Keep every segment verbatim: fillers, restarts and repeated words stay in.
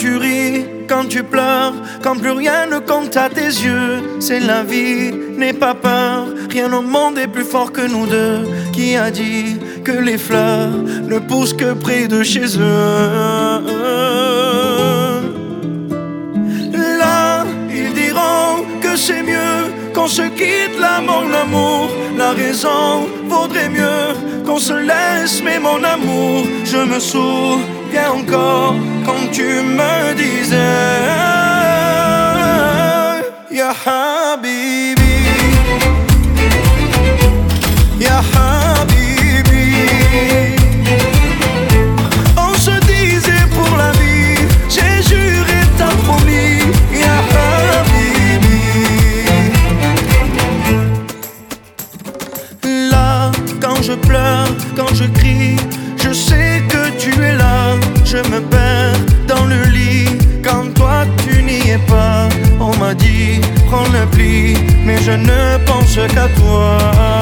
tu ris, quand tu pleures, quand plus rien ne compte à tes yeux. C'est la vie, n'aie pas peur, rien au monde est plus fort que nous deux. Qui a dit que les fleurs ne poussent que près de chez eux? Là, ils diront que c'est mieux qu'on se quitte là, mon amour. La raison vaudrait mieux qu'on se laisse, mais mon amour, je me souviens encore quand tu me disais Ya Habibi, Ya Habibi. On se disait pour la vie, j'ai juré, t'as promis Ya Habibi. Là, quand je pleure, quand je crie, je sais que tu es là. Je me perds dans le lit quand toi tu n'y es pas. On m'a dit prends le pli, mais je ne pense qu'à toi.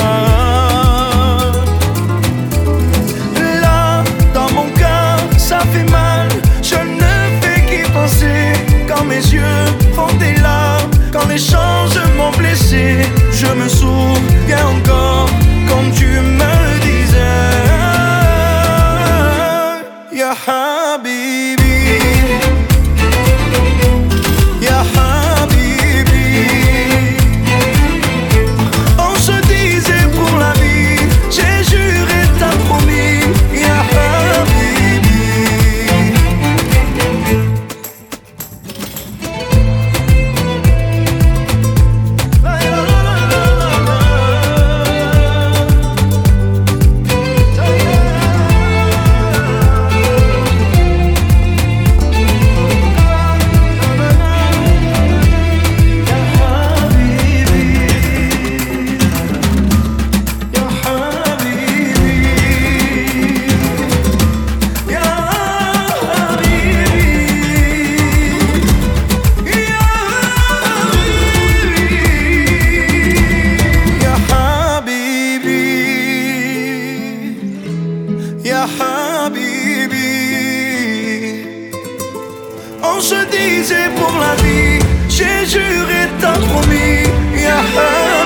Là, dans mon cœur, ça fait mal. Je ne fais qu'y penser quand mes yeux font des larmes, quand les choses m'ont blessé. Je me souviens encore comme tu me disais Ya Habibi, Ya Habibi. On se disait pour la vie, j'ai juré, t'as promis Ya Habibi. Ya Habibi, on se disait pour la vie, j'ai juré, t'as promis Ya Habibi.